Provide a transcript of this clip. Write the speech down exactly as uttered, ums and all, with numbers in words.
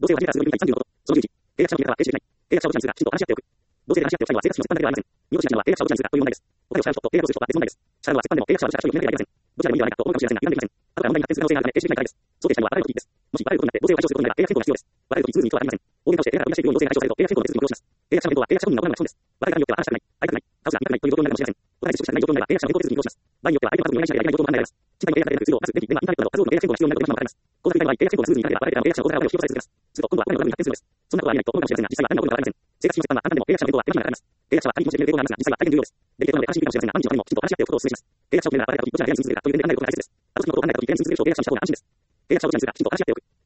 同性を初めから数分にさんじゅうのこと。そのじゅういち、契約者の皆から停止できない。契約者を持ち人数がきちんと話し合っておく。同性で話し合っておく際には生活費の折半ではありません。見落としがちなのは契約者を持ち人数がという問題です。お金を支払う人と契約をする人とは別問題です。支払うのは折半でも契約者は自社所有を決めることができません。どちらでもいいのではないかと思うかもしれませんが、油断できません。後から問題に発展する可能性があるため停止できないからです。想定したのはバラることです。もしバラることになって同性を解消することになれば契約変更が必要です。バラるとき通にとはありません。大手として契約が取り出しているように同性が解消されると契約変更の手続きを要します。契約者の変更は契約者本人が行うのが基本です。バラる側によっては話したくない、会いたくない、倒すな、見たくないという状況になるかもしれません。お互い接触したくない状況になれば契約者の変更手続きを要します。場合によっては相手の家族にお願いしなければいけない状況も考えられます。賃貸に契約されるツールをまず、電気、電話、インターネットなど数多くの契約変更が必要になるということが分かります。口座以外の契約変更がスムーズにいかなければバラる側の契約者の口座を引き落とされ続けます。すると今度はお金のトラブルに発展するのです。そんなことはありえないと思うかもしれませんが、実際は何が起こるのかわかりません。生活費の折半は簡単でも契約者の変更は手間暇がかかります。契約者は管理気持ちで決める傾向がありますが、実際は大変重要です。デリケートなので悲しいかもしれませんが、何日のためにもきちんと話し合っておくことをお勧めします。契約者を決めるならバラる側にどちらが部屋に住み続けるかという点で考えることが大切です。後々のことを考えたとき、部屋に住み続ける人を契約者の方が安心です。契約者をどちらにするかきちんと話し合っておく。